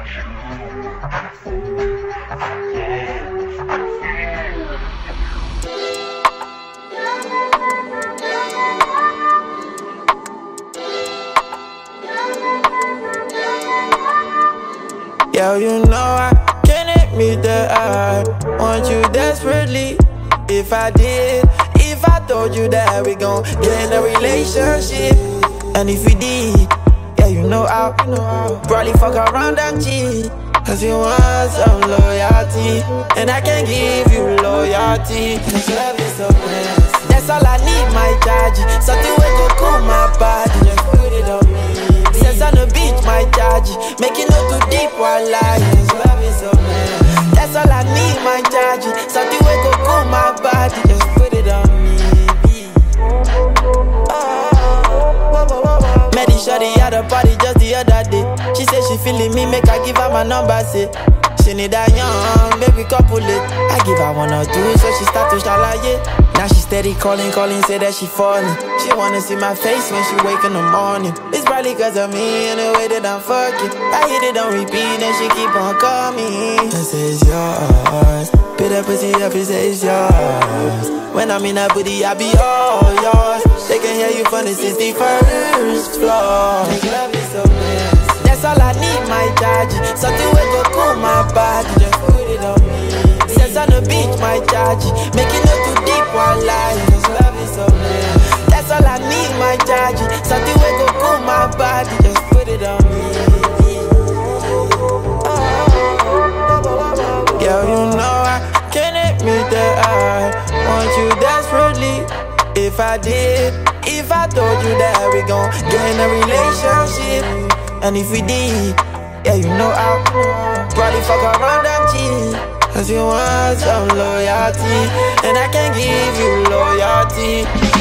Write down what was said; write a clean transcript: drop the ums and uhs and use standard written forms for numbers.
Yo, you know I can't admit that I want you desperately. If I told you that we gon' get in a relationship, and if we did, yeah, you know I'll probably fuck around and cheat. Cause you want some loyalty, and I can't give you loyalty. Cause love is so nasty. That's all I need, my charge. Something will go cool my body. Just put it on me. Sense on the beach, my charge. Make it not too deep while lying. Cause love is so nasty. That's all I need, my charge. Something will go cool my body. Just put it on me. Met the shawty at a party just the other day. She said she feeling me, make I give her my number, say she need a young, baby couple it. I give her 1 or 2, so she start to shalaye. Now she steady calling, say that she falling. She wanna see my face when she wake in the morning. It's probably cause of me and the way that I'm fucking. I hit it on repeat and she keep on calling. And say it's yours. Put that pussy up and say it's yours. When I'm in that booty, I be all yours. They can hear you from the 61st floor. Make love is so nasty. That's all I need, my charge. Something will go cool my body. Just put it on me. Sense on the beach, my charge. Make it not too deep while lying. Cause love is so nasty. That's all I need, my charge. Something will go cool my body. Just put it on me. Girl, you know I can't admit that I want you desperately. If I told you that we gon' get in a relationship, and if we did, yeah, you know I'll probably fuck around and cheat. Cause you want some loyalty, and I can't give you loyalty.